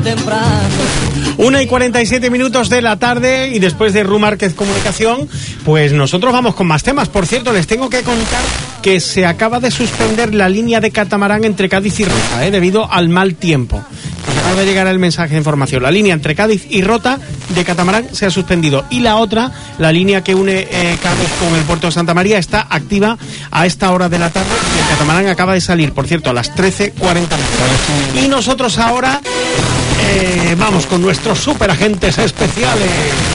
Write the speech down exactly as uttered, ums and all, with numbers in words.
temprano. Una y cuarenta y siete minutos de la tarde, y después de Ru Márquez Comunicación, pues nosotros vamos con más temas. Por cierto, les tengo que contar que se acaba de suspender la línea de catamarán entre Cádiz y Rota, ¿eh? debido al mal tiempo. Acaba de llegar el mensaje de información. La línea entre Cádiz y Rota de catamarán se ha suspendido, y la otra, la línea que une eh, Cádiz con el puerto de Santa María, está activa a esta hora de la tarde, y el catamarán acaba de salir, por cierto, a las trece cuarenta. Y nosotros ahora eh, vamos con nuestros superagentes especiales.